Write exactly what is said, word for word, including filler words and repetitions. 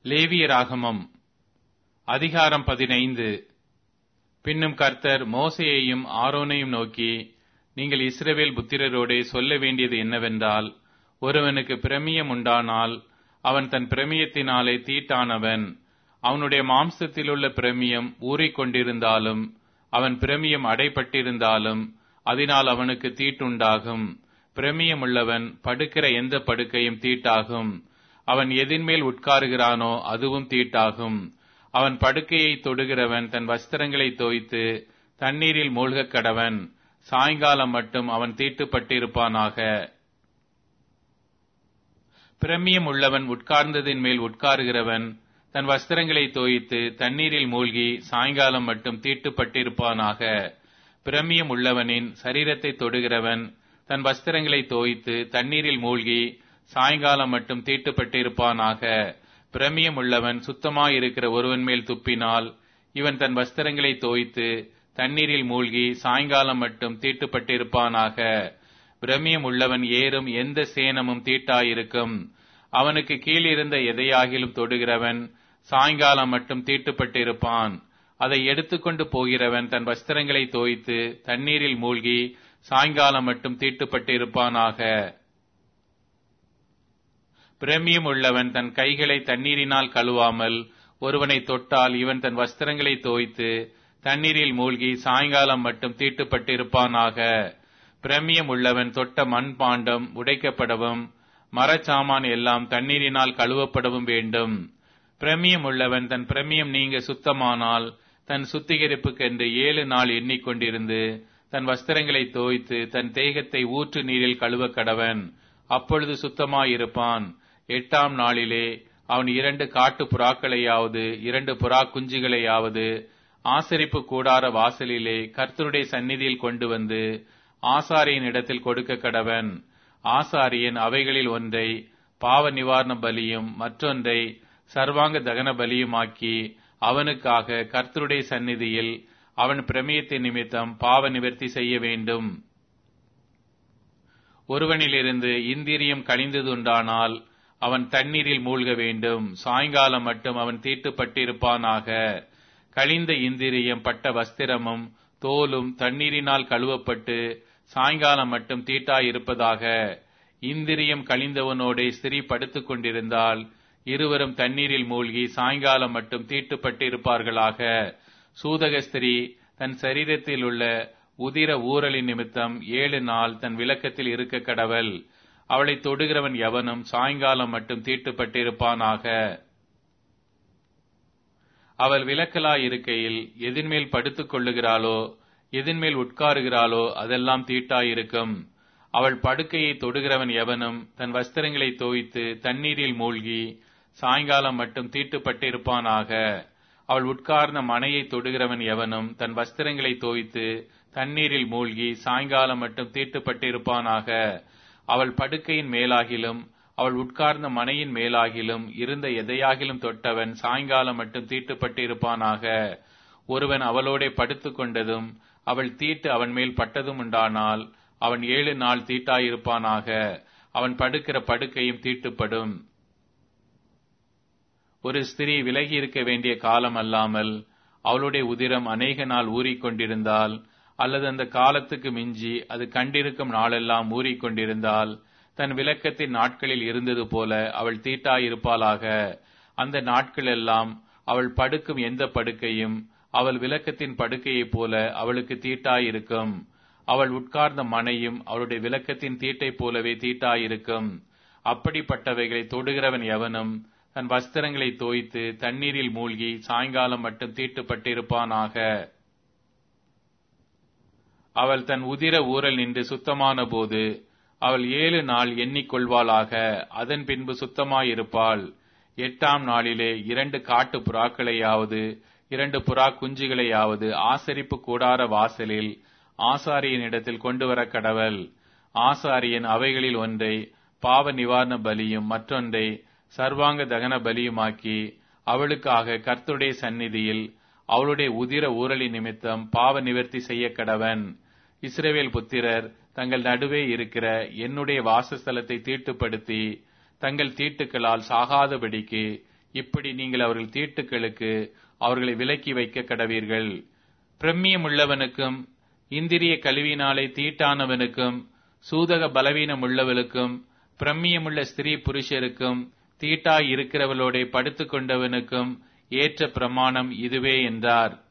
லேவியராகமம் அதிகாரம் பதினைந்து. பின்னும் கர்த்தர் மோசேயையும் ஆரோனையும் நோக்கி, நீங்கள் இஸ்ரவேல் புத்திரரோடே சொல்ல வேண்டியது என்னவென்றால், ஒருவனுக்கு பிரமியம் உண்டானால் அவன் தன் பிரமியத்தினாலே தீட்டானவன். அவனுடைய மாம்சத்திலுள்ள பிரமியம் ஊறிக்கொண்டிருந்தாலும் அவன் பிரமியம் அடைபட்டிருந்தாலும் அதனால் அவனுக்கு தீட்டுண்டாகும். பிரமியமுள்ளவன் படுக்கிற எந்த படுக்கையும் தீட்டாகும். அவன் எதின்மேல் உட்காருகிறானோ அதுவும் தீட்டாகும். அவன் படுக்கையை தொடுகிறவன் தன் வஸ்திரங்களை தோய்த்து தண்ணீரில் மூழ்கக் கடவன். சாயங்காலம் மட்டும் அவன் தீட்டுப்பட்டிருப்பானாக. பிரமியம் உள்ளவன் உட்கார்ந்ததின் மேல் உட்காருகிறவன் தன் வஸ்திரங்களை தோய்த்து தண்ணீரில் மூழ்கி சாயங்காலம் மட்டும் தீட்டுப்பட்டிருப்பானாக. பிரமியம் உள்ளவனின் சரீரத்தை தொடுகிறவன் தன் வஸ்திரங்களை தோய்த்து தண்ணீரில் மூழ்கி சாயங்காலம் மட்டும் தீட்டுப்பட்டிருப்பானாக. பிரமியம் உள்ளவன் சுத்தமாயிருக்கிற ஒருவன் மேல் துப்பினால் இவன் தன் வஸ்திரங்களை தோய்த்து தண்ணீரில் மூழ்கி சாயங்காலம் மட்டும் தீட்டுப்பட்டிருப்பானாக. பிரமியம் உள்ளவன் ஏறும் எந்த சேனமும் தீட்டாயிருக்கும். அவனுக்கு கீழிருந்த எதையாகிலும் தொடுகிறவன் சாயங்காலம் மட்டும் தீட்டுப்பட்டிருப்பான். அதை எடுத்துக்கொண்டு போகிறவன் தன் வஸ்திரங்களை தோய்த்து தண்ணீரில் மூழ்கி சாயங்காலம் மட்டும் தீட்டுப்பட்டிருப்பானாக. பிரமியம் உள்ளவன் தன் கைகளை தண்ணீரினால் கழுவாமல் ஒருவனை தொட்டால் இவன் தன் வஸ்திரங்களை தோய்த்து தண்ணீரில் மூழ்கி சாயங்காலம் மட்டும் தீட்டுப்பட்டிருப்பானாக. பிரமியம் உள்ளவன் தொட்ட மண் பாண்டம் உடைக்கப்படவும் மரச்சாமான் எல்லாம் தண்ணீரினால் கழுவப்படவும் வேண்டும். பிரமியம் உள்ளவன் தன் பிரமியம் நீங்க சுத்தமானால் தன் சுத்திகரிப்புக்கென்று ஏழு நாள் எண்ணிக்கொண்டிருந்து தன் வஸ்திரங்களை தோய்த்து தன் தேகத்தை ஊற்று நீரில் கழுவ கடவன். அப்பொழுது சுத்தமாயிருப்பான். எட்டாம் நாளிலே அவன் இரண்டு காட்டு புறாக்களையாவது இரண்டு புறா குஞ்சுகளையாவது ஆசரிப்பு கூடார வாசலிலே கர்த்தருடைய சந்நிதியில் கொண்டு வந்து ஆசாரியன் இடத்தில் கொடுக்க கடவன். ஆசாரியன் அவைகளில் ஒன்றை பாவ நிவாரண பலியும் மற்றொன்றை சர்வாங்க தகன பலியுமாக்கி அவனுக்காக கர்த்தருடைய சந்நிதியில் அவன் பிரமியத்தின் நிமித்தம் பாவ நிவர்த்தி செய்ய வேண்டும். ஒருவனிலிருந்து இந்திரியம் கழிந்ததுண்டானால் அவன் தண்ணீரில் மூழ்க வேண்டும். சாயங்காலம் மட்டும் அவன் தீட்டுப்பட்டிருப்பானாக. கழிந்த இந்திரியம் பட்ட வஸ்திரமும் தோலும் தண்ணீரினால் கழுவப்பட்டு சாயங்காலம் மட்டும் தீட்டாயிருப்பதாக. இந்திரியம் கழிந்தவனோட ஸ்திரீ படுத்துக் கொண்டிருந்தால் இருவரும் தண்ணீரில் மூழ்கி சாயங்காலம் மட்டும் தீட்டுப்பட்டிருப்பார்களாக. சூதக ஸ்திரீ தன் சரீரத்தில் உள்ள உதிர ஊரலின் நிமித்தம் ஏழு நாள் தன் விலக்கத்தில் இருக்க கடவள். அவளை தொடுகிறவன் எவனும் சாயங்காலம் மட்டும் தீட்டுப்பட்டிருப்பானாக. அவள் விலக்கலாயிருக்கையில் எதின்மேல் படுத்துக் கொள்ளுகிறாளோ எதின்மேல் உட்காருகிறாளோ அதெல்லாம் தீட்டாயிருக்கும். அவள் படுக்கையை தொடுகிறவன் எவனும் தன் வஸ்திரங்களை தோய்த்து தண்ணீரில் மூழ்கி சாயங்காலம் மட்டும் தீட்டுப்பட்டிருப்பானாக. அவள் உட்கார்ந்த மனையை தொடுகிறவன் எவனும் தன் வஸ்திரங்களை தோய்த்து தண்ணீரில் மூழ்கி சாயங்காலம் மட்டும் தீட்டுப்பட்டிருப்பானாக. அவள் படுக்கையின் மேலாகிலும் அவள் உட்கார்ந்த மனையின் மேலாகிலும் இருந்த எதையாகிலும் தொட்டவன் சாயங்காலம் மட்டும் தீட்டுப்பட்டிருப்பானாக. ஒருவன் அவளோட படுத்துக் கொண்டதும் அவள் தீட்டு அவன் மேல் பட்டதும் உண்டானால் அவன் ஏழு நாள் தீட்டாயிருப்பானாக. அவன் படுக்கிற படுக்கையும் தீட்டுப்படும். ஒரு ஸ்திரீ விலகி இருக்க வேண்டிய காலம் அல்லாமல் அவளுடைய உதிரம் அநேக நாள் ஊறிக்கொண்டிருந்தால் அல்லது அந்த காலத்துக்கு மிஞ்சி அது கண்டிருக்கும் நாளெல்லாம் ஊறிக்கொண்டிருந்தால் தன் விலக்கத்தின் நாட்களில் இருந்தது போல அவள் தீட்டாயிருப்பாளாக. அந்த நாட்கள் எல்லாம் அவள் படுக்கும் எந்த படுக்கையும் அவள் விலக்கத்தின் படுக்கையைப் போல அவளுக்கு தீட்டாயிருக்கும். அவள் உட்கார்ந்த மனையும் அவளுடைய விலக்கத்தின் தீட்டைப் போலவே தீட்டாயிருக்கும். அப்படிப்பட்டவைகளை தொடுகிறவன் எவனும் தன் வஸ்திரங்களை தோய்த்து தண்ணீரில் மூழ்கி சாயங்காலம் மட்டும் தீட்டுப்பட்டிருப்பானாக. அவள் தன் உதிர ஊரல் நின்று சுத்தமான போது அவள் ஏழு நாள் எண்ணிக்கொள்வாளாக. அதன் பின்பு சுத்தமாயிருப்பாள். எட்டாம் நாளிலே இரண்டு காட்டு புறாக்களையாவது இரண்டு புறா குஞ்சுகளையாவது ஆசரிப்பு கூடார வாசலில் ஆசாரியன் இடத்தில் கொண்டு வர கடவள். ஆசாரியன் அவைகளில் ஒன்றை பாவ நிவாரண பலியும் மற்றொன்றை சர்வாங்க தகன பலியுமாக்கி அவளுக்காக கர்த்தருடைய சந்நிதியில் அவளுடைய உதிர ஊரலி நிமித்தம் பாவ நிவர்த்தி செய்ய கடவன். இஸ்ரவேல் புத்திரர் தங்கள் நடுவே இருக்கிற என்னுடைய வாசஸ்தலத்தை தீட்டுப்படுத்தி தங்கள் தீட்டுக்களால் சாகாதபடிக்கு இப்படி நீங்கள் அவர்கள் தீட்டுக்களுக்கு அவர்களை விலக்கி வைக்க கடவீர்கள். பிரம்மியம் உள்ளவனுக்கும் இந்திரிய கழிவினாலே தீட்டானவனுக்கும் சூதக பலவீனம் உள்ளவளுக்கும் பிரம்மியமுள்ள ஸ்திரீ புருஷருக்கும் தீட்டாய் இருக்கிறவளோட படுத்துக் கொண்டவனுக்கும் ஏற்ற பிரமாணம் இதுவே என்றார்.